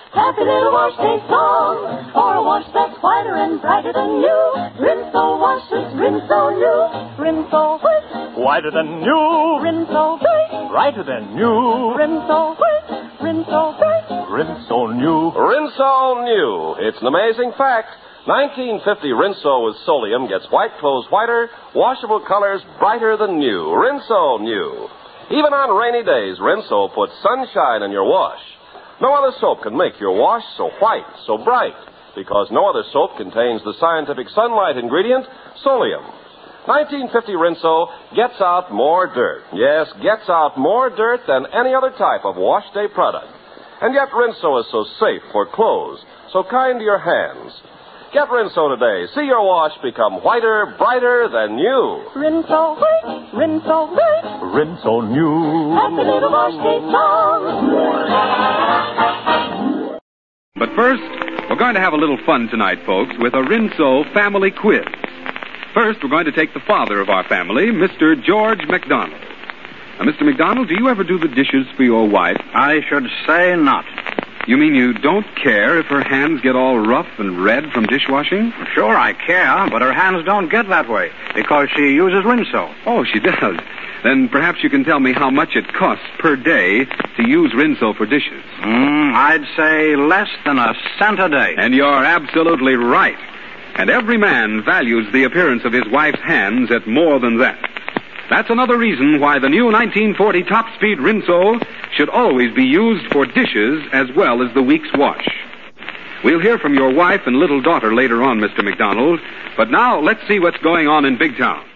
Happy little wash day song. For a wash that's whiter and brighter than new. Rinso washes, Rinso new. Rinso white. Whiter than new. Rinso bright. Brighter than new. Rinso white. Rinso bright. Rinso new. Rinso new. It's an amazing fact. 1950 Rinso with Solium gets white clothes whiter, washable colors brighter than new. Rinso new. Even on rainy days, Rinso puts sunshine in your wash. No other soap can make your wash so white, so bright, because no other soap contains the scientific sunlight ingredient, Solium. 1950 Rinso gets out more dirt. Yes, gets out more dirt than any other type of wash day product. And yet Rinso is so safe for clothes, so kind to your hands. Get Rinso today. See your wash become whiter, brighter than new. Rinso white. Rinso bright. Rinso new. Happy little wash day song. But first, we're going to have a little fun tonight, folks, with a Rinso family quiz. First, we're going to take the father of our family, Mr. George McDonald. Now, Mr. McDonald, do you ever do the dishes for your wife? I should say not. You mean you don't care if her hands get all rough and red from dishwashing? Sure, I care, but her hands don't get that way because she uses Rinso. Oh, she does. Then perhaps you can tell me how much it costs per day to use Rinso for dishes. I'd say less than a cent a day. And you're absolutely right. And every man values the appearance of his wife's hands at more than that. That's another reason why the new 1940 Top Speed Rinso should always be used for dishes as well as the week's wash. We'll hear from your wife and little daughter later on, Mr. McDonald, but now let's see what's going on in Big Town.